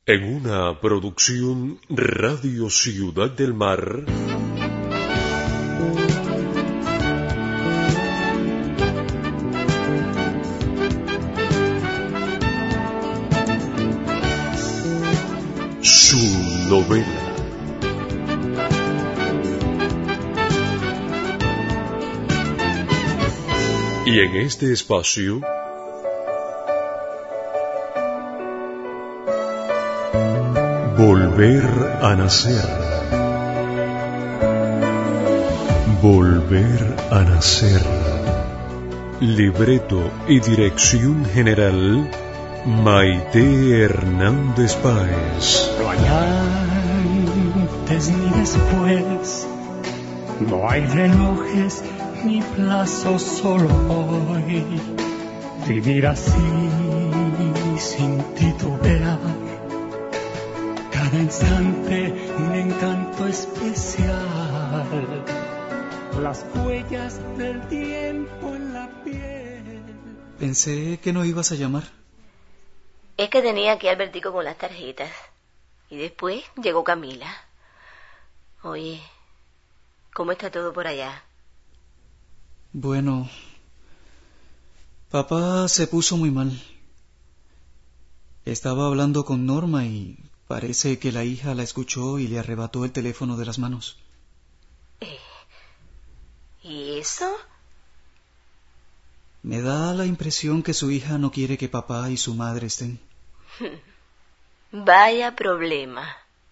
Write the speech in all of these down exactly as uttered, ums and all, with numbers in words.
En una producción Radio Ciudad del Mar. Su novela. Y en este espacio Volver a nacer. Volver a nacer. Libreto y dirección general Maite Hernández Páez. No hay antes ni después, no hay relojes ni plazos, solo hoy. Vivir así sin titubear, cada instante un encanto especial, las huellas del tiempo en la piel. Pensé que no ibas a llamar. Es que tenía aquí a Albertico con las tarjetas. Y después llegó Camila. Oye, ¿cómo está todo por allá? Bueno, papá se puso muy mal. Estaba hablando con Norma y parece que la hija la escuchó y le arrebató el teléfono de las manos. Eh, ¿Y eso? Me da la impresión que su hija no quiere que papá y su madre estén. Vaya problema.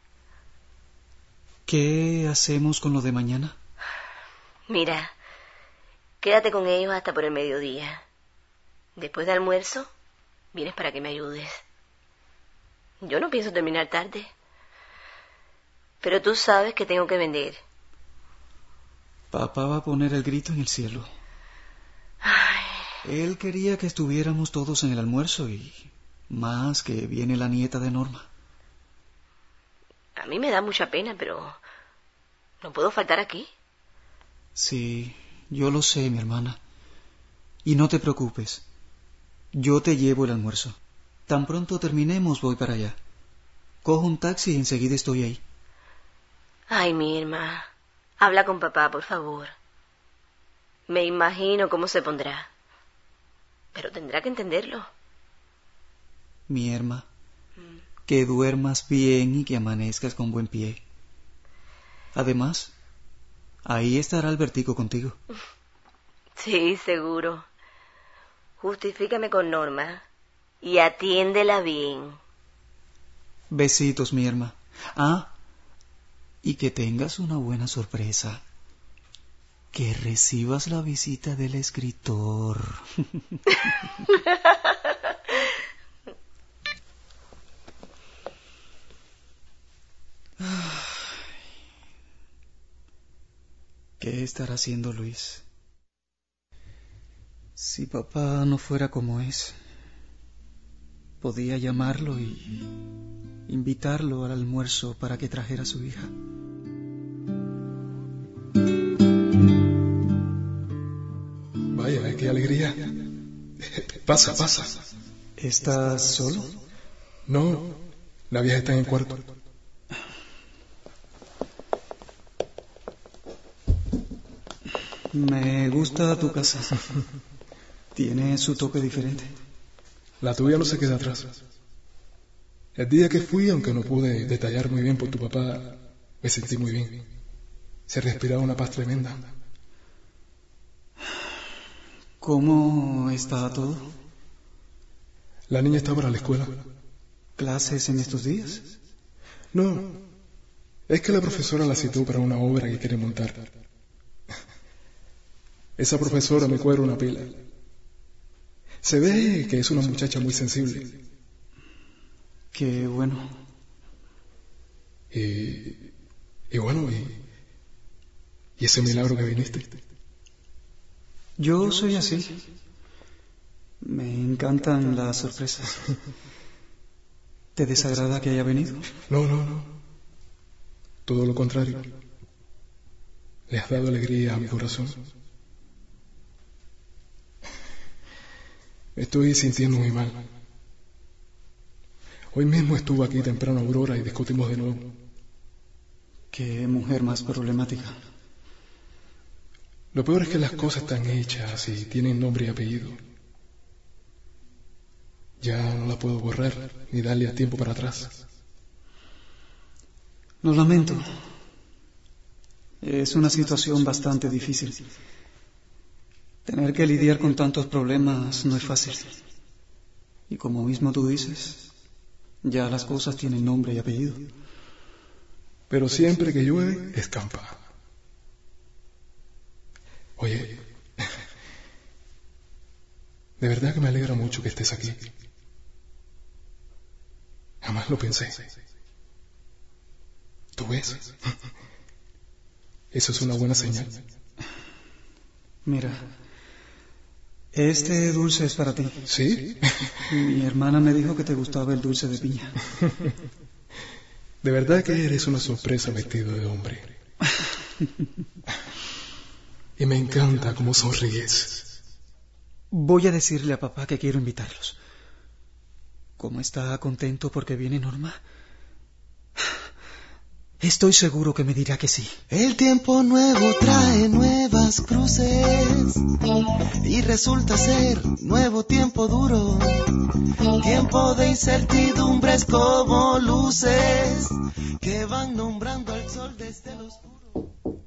¿Qué hacemos con lo de mañana? Mira, quédate con ellos hasta por el mediodía. Después de almuerzo, vienes para que me ayudes. Yo no pienso terminar tarde. Pero tú sabes que tengo que vender. Papá va a poner el grito en el cielo. Ay. Él quería que estuviéramos todos en el almuerzo y más que viene la nieta de Norma. A mí me da mucha pena, pero no puedo faltar aquí. Sí, yo lo sé, mi hermana. Y no te preocupes. Yo te llevo el almuerzo. Tan pronto terminemos voy para allá. Cojo un taxi y enseguida estoy ahí. Ay, Mirma, habla con papá, por favor. Me imagino cómo se pondrá. Pero tendrá que entenderlo. Mi herma, mm. que duermas bien y que amanezcas con buen pie. Además, ahí estará Albertico contigo. Sí, seguro. Justifícame con Norma y atiéndela bien. Besitos, mi herma. Ah, y que tengas una buena sorpresa. Que recibas la visita del escritor. ¿Qué estará haciendo Luis? Si papá no fuera como es, podía llamarlo y invitarlo al almuerzo para que trajera a su hija. Vaya, qué alegría. Pasa, pasa. ¿Estás solo? No, la vieja está en el cuarto. Me gusta tu casa. Tiene su toque diferente. La tuya no se queda atrás. El día que fui, aunque no pude detallar muy bien por tu papá, me sentí muy bien. Se respiraba una paz tremenda. ¿Cómo está todo? La niña está para la escuela. ¿Clases en estos días? No, es que la profesora la citó para una obra que quiere montar. Esa profesora me cuadra una pila. Se ve que es una muchacha muy sensible. Qué bueno. Y, y bueno, y, y ese milagro que viniste. Yo soy así. Me encantan las sorpresas. ¿Te desagrada que haya venido? No, no, no. Todo lo contrario. Le has dado alegría a mi corazón. Me estoy sintiendo muy mal. Hoy mismo estuvo aquí temprano Aurora y discutimos de nuevo. Qué mujer más problemática. Lo peor es que las cosas están hechas y tienen nombre y apellido. Ya no la puedo borrar ni darle a tiempo para atrás. Lo lamento. Es una situación bastante difícil. Tener que lidiar con tantos problemas no es fácil. Y como mismo tú dices, ya las cosas tienen nombre y apellido. Pero siempre que llueve, escampa. Oye, de verdad que me alegra mucho que estés aquí. Jamás lo pensé. ¿Tú ves? Eso es una buena señal. Mira, este dulce es para ti. ¿Sí? Mi hermana me dijo que te gustaba el dulce de piña. De verdad que eres una sorpresa vestido de hombre. Y me encanta cómo sonríes. Voy a decirle a papá que quiero invitarlos. ¿Cómo está contento porque viene Norma? Estoy seguro que me dirá que sí. El tiempo nuevo trae nuevas cruces y resulta ser nuevo tiempo duro. Tiempo de incertidumbres como luces que van nombrando al sol desde el oscuro.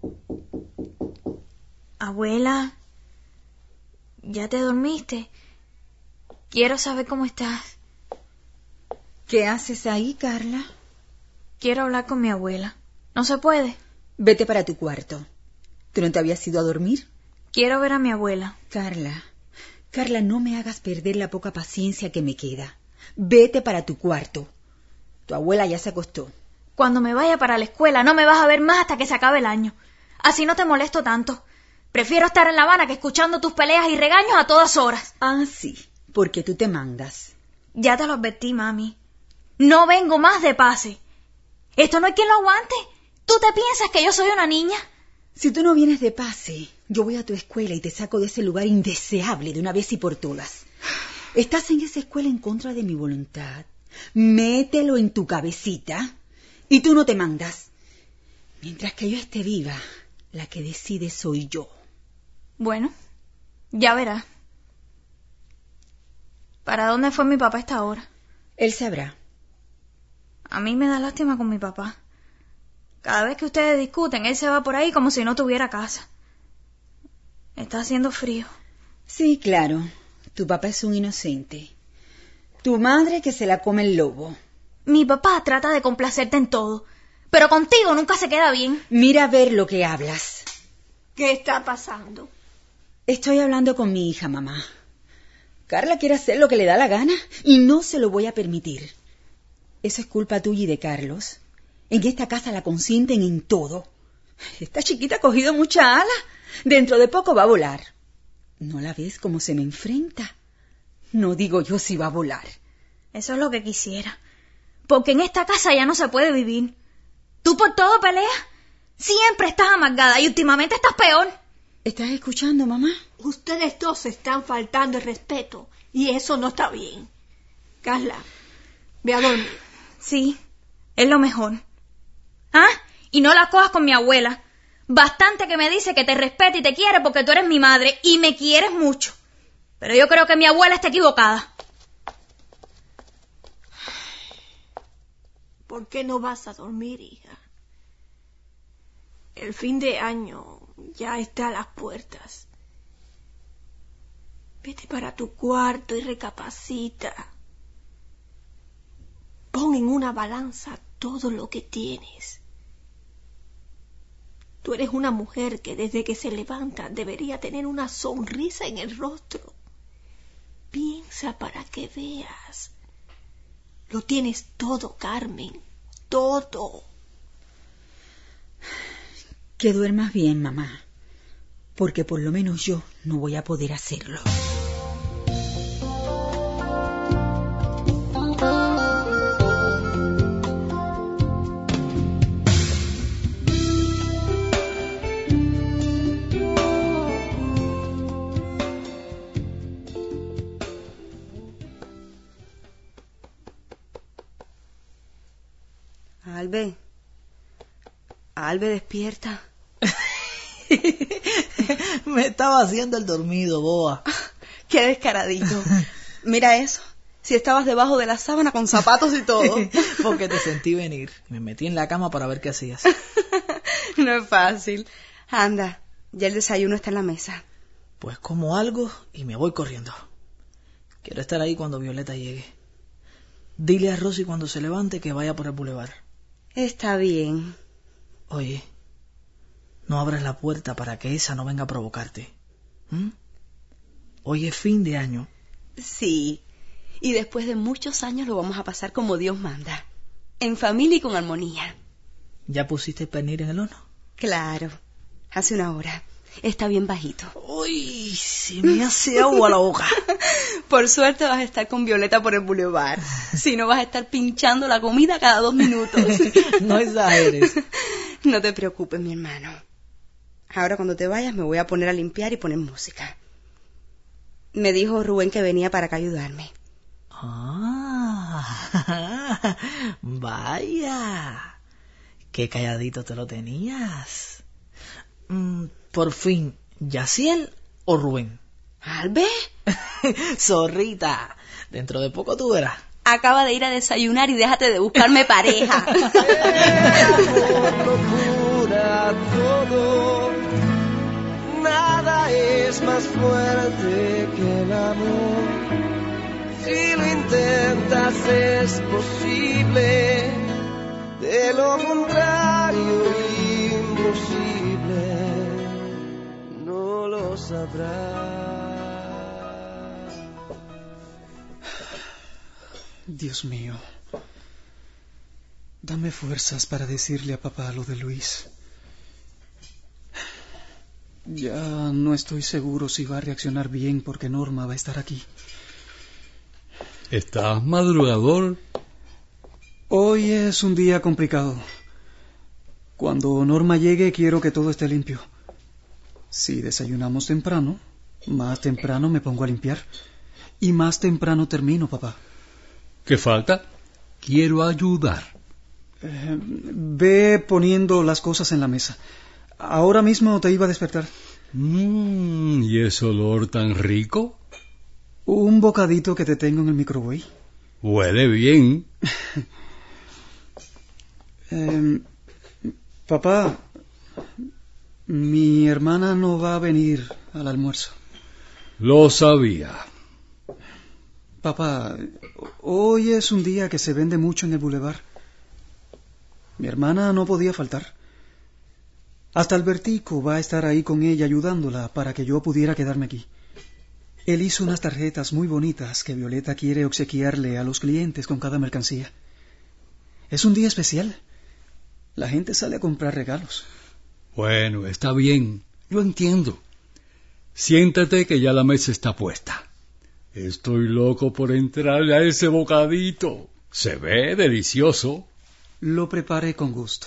Abuela, ¿ya te dormiste? Quiero saber cómo estás. ¿Qué haces ahí, Carla? Quiero hablar con mi abuela. ¿No se puede? Vete para tu cuarto. ¿Tú no te habías ido a dormir? Quiero ver a mi abuela. Carla, Carla, no me hagas perder la poca paciencia que me queda. Vete para tu cuarto. Tu abuela ya se acostó. Cuando me vaya para la escuela no me vas a ver más hasta que se acabe el año. Así no te molesto tanto. Prefiero estar en La Habana que escuchando tus peleas y regaños a todas horas. Ah, sí, porque tú te mandas. Ya te lo advertí, mami. No vengo más de pase. Esto no hay quien lo aguante. ¿Tú te piensas que yo soy una niña? Si tú no vienes de pase, yo voy a tu escuela y te saco de ese lugar indeseable de una vez y por todas. Estás en esa escuela en contra de mi voluntad. Mételo en tu cabecita y tú no te mandas. Mientras que yo esté viva, la que decide soy yo. Bueno, ya verás. ¿Para dónde fue mi papá a esta hora? Él sabrá. A mí me da lástima con mi papá. Cada vez que ustedes discuten, él se va por ahí como si no tuviera casa. Está haciendo frío. Sí, claro. Tu papá es un inocente. Tu madre que se la come el lobo. Mi papá trata de complacerte en todo, pero contigo nunca se queda bien. Mira a ver lo que hablas. ¿Qué está pasando? Estoy hablando con mi hija, mamá. Carla quiere hacer lo que le da la gana y no se lo voy a permitir. Eso es culpa tuya y de Carlos. En esta casa la consienten en todo. Esta chiquita ha cogido mucha ala. Dentro de poco va a volar. ¿No la ves cómo se me enfrenta? No digo yo si va a volar. Eso es lo que quisiera. Porque en esta casa ya no se puede vivir. ¿Tú por todo peleas? Siempre estás amargada y últimamente estás peor. ¿Estás escuchando, mamá? Ustedes dos se están faltando el respeto y eso no está bien. Carla, ve a dormir. Sí, es lo mejor. ¿Ah? Y no la cojas con mi abuela. Bastante que me dice que te respete y te quiere porque tú eres mi madre y me quieres mucho. Pero yo creo que mi abuela está equivocada. ¿Por qué no vas a dormir, hija? El fin de año ya está a las puertas. Vete para tu cuarto y recapacita. Pon en una balanza todo lo que tienes. Tú eres una mujer que desde que se levanta debería tener una sonrisa en el rostro. Piensa para que veas. Lo tienes todo, Carmen. Todo. Que duermas bien, mamá. Porque por lo menos yo no voy a poder hacerlo. Albe. Albe, despierta. Me estaba haciendo el dormido, boa. Qué descaradito. Mira eso. Si estabas debajo de la sábana con zapatos y todo. Porque te sentí venir. Me metí en la cama para ver qué hacías. No es fácil. Anda, ya el desayuno está en la mesa. Pues como algo y me voy corriendo. Quiero estar ahí cuando Violeta llegue. Dile a Rosy cuando se levante que vaya por el bulevar. Está bien. Oye, no abras la puerta para que esa no venga a provocarte. ¿Mm? Hoy es fin de año. Sí, y después de muchos años lo vamos a pasar como Dios manda. En familia y con armonía. ¿Ya pusiste el pernil en el horno? Claro, hace una hora. Está bien bajito. Uy, se me hace agua la boca. Por suerte vas a estar con Violeta por el bulevar. Si no, vas a estar pinchando la comida cada dos minutos. No exageres. No te preocupes, mi hermano. Ahora cuando te vayas me voy a poner a limpiar y poner música. Me dijo Rubén que venía para acá a ayudarme. Ah, vaya. Qué calladito te lo tenías. Mm, por fin, ¿Yaciel o Rubén? ¿Albe? Zorrita, dentro de poco tú verás. Acaba de ir a desayunar y déjate de buscarme pareja. Procura todo, nada es más fuerte que el amor. Si lo intentas es posible, de lo contrario imposible, no lo sabrás. Dios mío, dame fuerzas para decirle a papá lo de Luis. Ya no estoy seguro si va a reaccionar bien porque Norma va a estar aquí. ¿Estás madrugador? Hoy es un día complicado. Cuando Norma llegue quiero que todo esté limpio. Si desayunamos temprano, más temprano me pongo a limpiar. Y más temprano termino, papá. ¿Qué falta? Quiero ayudar. Eh, ve poniendo las cosas en la mesa. Ahora mismo te iba a despertar. Mm, ¿y ese olor tan rico? Un bocadito que te tengo en el microwave. Huele bien. eh, papá, mi hermana no va a venir al almuerzo. Lo sabía. Papá, hoy es un día que se vende mucho en el bulevar. Mi hermana no podía faltar. Hasta Albertico va a estar ahí con ella ayudándola para que yo pudiera quedarme aquí. Él hizo unas tarjetas muy bonitas que Violeta quiere obsequiarle a los clientes con cada mercancía. Es un día especial. La gente sale a comprar regalos. Bueno, está bien. Yo entiendo. Siéntate que ya la mesa está puesta. Estoy loco por entrarle a ese bocadito. Se ve delicioso. Lo preparé con gusto.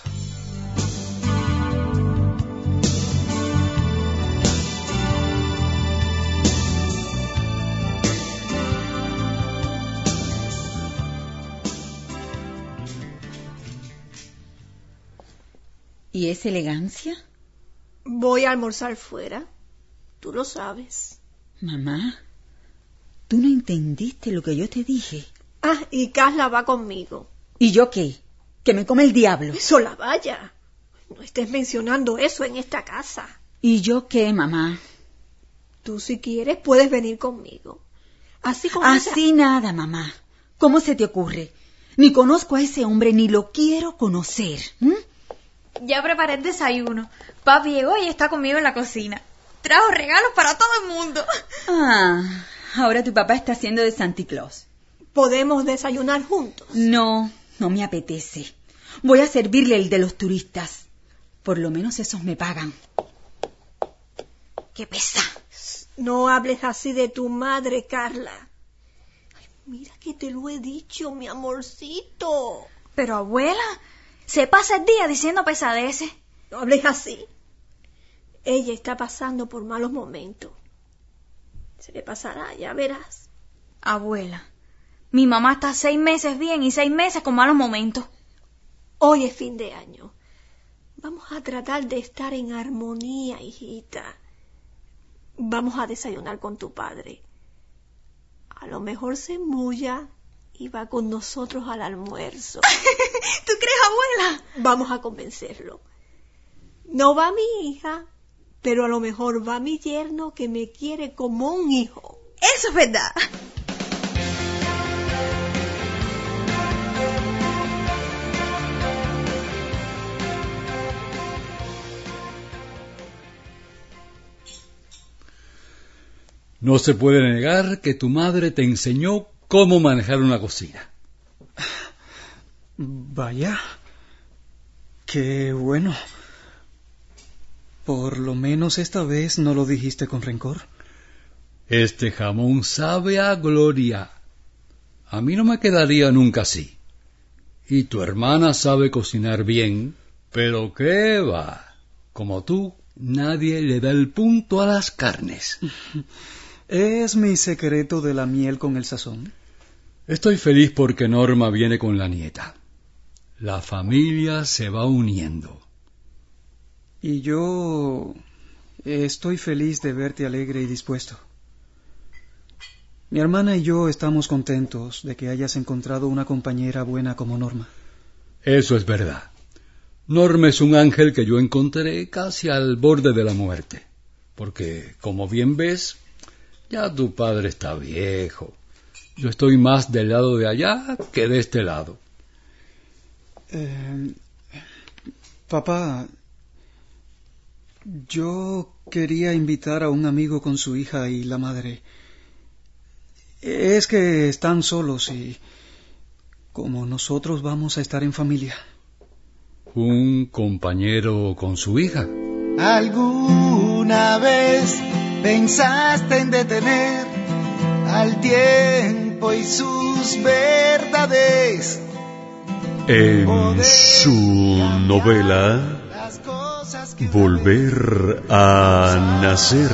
¿Y esa elegancia? Voy a almorzar fuera. Tú lo sabes. Mamá, tú no entendiste lo que yo te dije. Ah, y Carla va conmigo. ¿Y yo qué? ¿Que me come el diablo? Eso la vaya. No estés mencionando eso en esta casa. ¿Y yo qué, mamá? Tú si quieres puedes venir conmigo. Así como Así esa... nada, mamá. ¿Cómo se te ocurre? Ni conozco a ese hombre ni lo quiero conocer. ¿Mm? Ya preparé el desayuno. Papi llegó y está conmigo en la cocina. Trajo regalos para todo el mundo. Ah, ahora tu papá está haciendo de Santa Claus. ¿Podemos desayunar juntos? No, no me apetece. Voy a servirle el de los turistas. Por lo menos esos me pagan. ¡Qué pesa! No hables así de tu madre, Carla. Ay, mira que te lo he dicho, mi amorcito. Pero abuela, se pasa el día diciendo pesadeces. No hables así. Ella está pasando por malos momentos. Se le pasará, ya verás. Abuela, mi mamá está seis meses bien y seis meses con malos momentos. Hoy es fin de año. Vamos a tratar de estar en armonía, hijita. Vamos a desayunar con tu padre. A lo mejor se embulla y va con nosotros al almuerzo. ¿Tú crees, abuela? Vamos a convencerlo. No va mi hija, pero a lo mejor va mi yerno que me quiere como un hijo. Eso es verdad. No se puede negar que tu madre te enseñó cómo manejar una cocina. Vaya, qué bueno. Por lo menos esta vez no lo dijiste con rencor. Este jamón sabe a gloria. A mí no me quedaría nunca así. Y tu hermana sabe cocinar bien, pero qué va. Como tú, nadie le da el punto a las carnes. ¿Es mi secreto de la miel con el sazón? Estoy feliz porque Norma viene con la nieta. La familia se va uniendo. Y yo estoy feliz de verte alegre y dispuesto. Mi hermana y yo estamos contentos de que hayas encontrado una compañera buena como Norma. Eso es verdad. Norma es un ángel que yo encontré casi al borde de la muerte. Porque, como bien ves, ya tu padre está viejo. Yo estoy más del lado de allá que de este lado. Eh, papá, yo quería invitar a un amigo con su hija y la madre. Es que están solos y como nosotros vamos a estar en familia. ¿Un compañero con su hija? ¿Alguna vez pensaste en detener al tiempo y sus verdades? En su novela Volver a Nacer,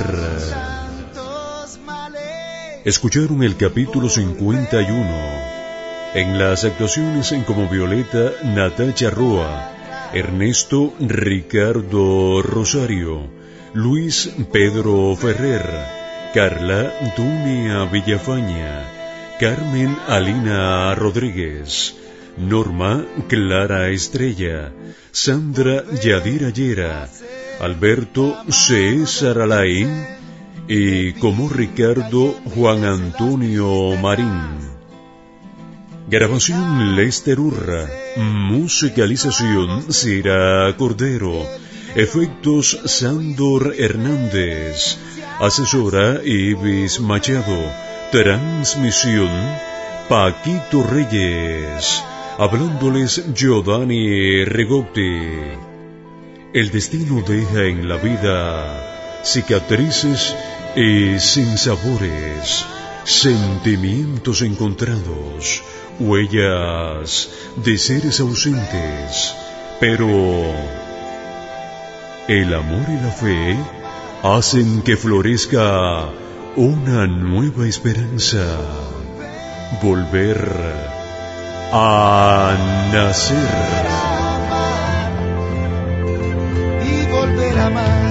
escucharon el capítulo cincuenta y uno. En las actuaciones en como Violeta, Natacha Roa, Ernesto Ricardo Rosario, Luis Pedro Ferrer, Carla Dunia Villafaña, Carmen Alina Rodríguez, Norma Clara Estrella, Sandra Yadira Llera, Alberto César Alain y como Ricardo Juan Antonio Marín. Grabación Lester Urra, musicalización Cira Cordero, efectos Sándor Hernández, asesora Ibis Machado, transmisión Paquito Reyes, hablándoles Giovanni Rigotti. El destino deja en la vida cicatrices y sinsabores, sentimientos encontrados, huellas de seres ausentes, pero el amor y la fe hacen que florezca una nueva esperanza. Volver a nacer y volver a amar.